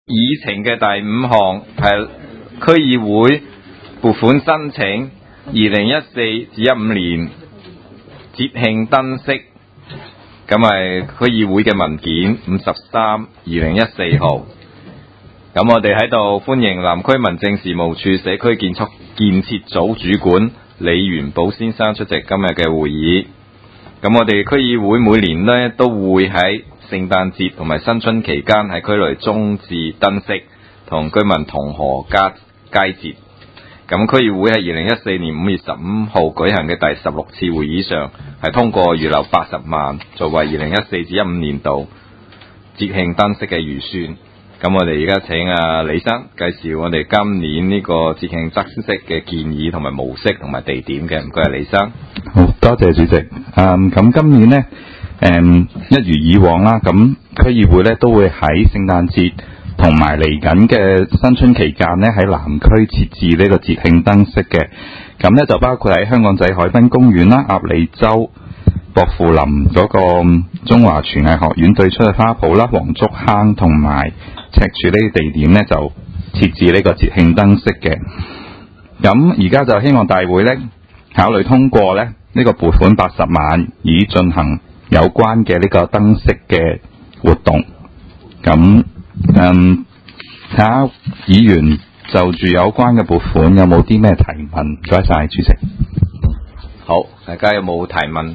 議程嘅第5項係區議會撥款申請2014-15年節慶燈飾，咁係區議會嘅文件53/2014號。咁我哋喺度歡迎南區民政事務處社區建設組主管李元寶先生出席今日嘅會議。咁我哋區議會每年呢都會喺聖誕節同埋新春期間喺區內裝置燈飾，同居民同賀佳節。咁區議會喺2014年5月15號舉行嘅第16次會議上，係通過預留80萬作為2014-15年度節慶燈飾嘅預算。咁我哋而家請李生介紹我哋今年呢個節慶燈飾嘅建議同埋模式同埋地點嘅。唔該，李生。 好多謝主席。咁今年呢，一如以往啦，咁區議會咧都會喺聖誕節同埋嚟緊嘅新春期間呢，喺南區設置呢個節慶燈飾嘅。咁咧就包括喺香港仔海濱公園啦、鴨脷洲、薄扶林嗰個中華廚藝學院對出嘅花圃啦、黃竹坑同埋赤柱呢啲地點呢，就設置呢個節慶燈飾嘅。咁而家就希望大會呢考慮通過呢個撥款80萬，以進行有關嘅呢個燈飾嘅活動。咁睇下議員就住有關嘅撥款有冇啲咩提問？唔該晒，主席。 好，大家有冇提問？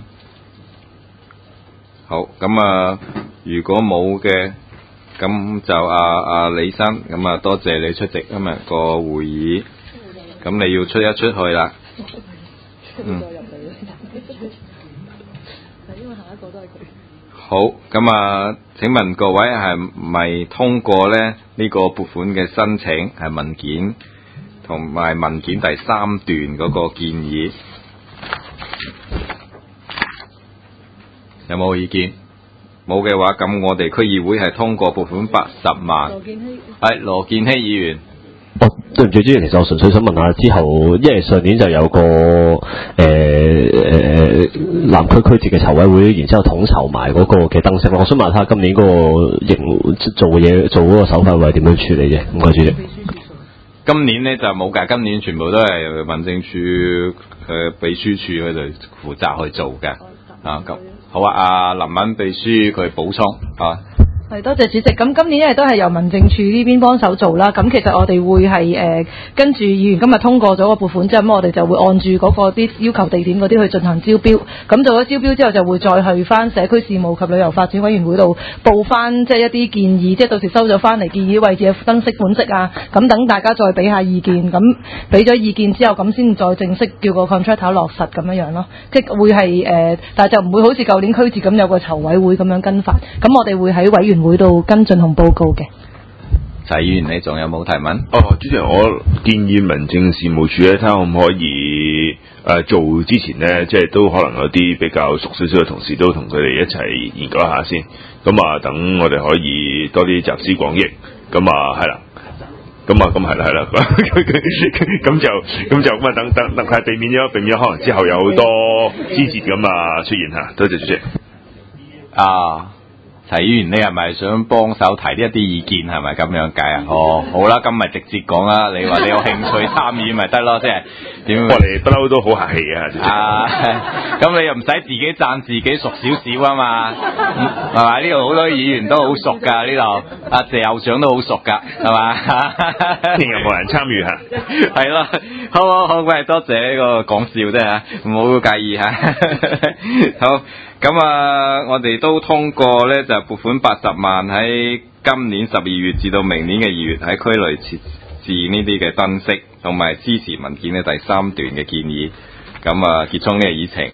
好，咁如果冇嘅，咁就李生，咁多謝你出席今日個會議。咁你要出一出去啦。好，咁請問各位係咪通過呢個撥款嘅申請係文件同埋文件第3段嗰個建議？有冇意見？冇嘅話，咁我哋區議會係通過撥款80萬。羅健熙議員。 對唔住，主席，其實我純粹想問下之後，因為上年就有個南區區節嘅籌委會，然之後統籌埋嗰個嘅燈飾咯。我想問下今年嗰個做嗰個手法會係點樣處理啫？唔該，主席。 今年呢就冇㗎，今年全部都係民政處秘書處佢哋負責去做嘅。咁好啊，林敏秘書佢補充啊。 係，多謝主席。咁今年因為都係由民政處呢邊幫手做啦，咁其實我哋會係跟住議員今日通過咗個撥款之後，咁我哋就會按住嗰個啲要求地點嗰啲去進行招標。咁做咗招標之後，就會再去翻社區事務及旅遊發展委員會度報翻即係一啲建議，即係到時收咗翻嚟建議位置嘅燈飾款式啊，咁等大家再俾下意見。咁俾咗意見之後，咁先再正式叫個 contractor 落實咁樣咯。即係會係但係就唔會好似舊年區節咁有個籌委會咁樣跟法。咁我哋會喺委員會度跟進同報告嘅。 齊議員，你仲有冇提問？ 主席，我建議民政事務處睇下可唔可以做之前呢，即係都可能有啲比較熟少少嘅同事都同佢哋一齊研究一下先。咁等我哋可以多啲集思廣益。咁係啦。咁係啦，咁就等係避免咗可能之後有好多枝節咁出現嚇。多謝主席。 齊議員，你係咪想幫手提一啲意見？係咪咁樣計啊？好啦，今日直接講啦。你話你有興趣參與咪得咯，即係點？我哋不嬲都好客氣嘅。咁你又唔使自己讚自己熟少少啊嘛，係嘛？呢度好多議員都好熟㗎，呢度謝校長都好熟㗎，係嘛？ 有冇人參與嚇？ 係咯，好，喂，多謝呢個講笑啫嚇，唔好介意嚇。好。咁我哋都通過咧，就撥款80萬喺今年12月至到明年嘅2月喺區內設置呢啲嘅燈飾，同埋支持文件嘅第3段嘅建議。咁結束呢個議程。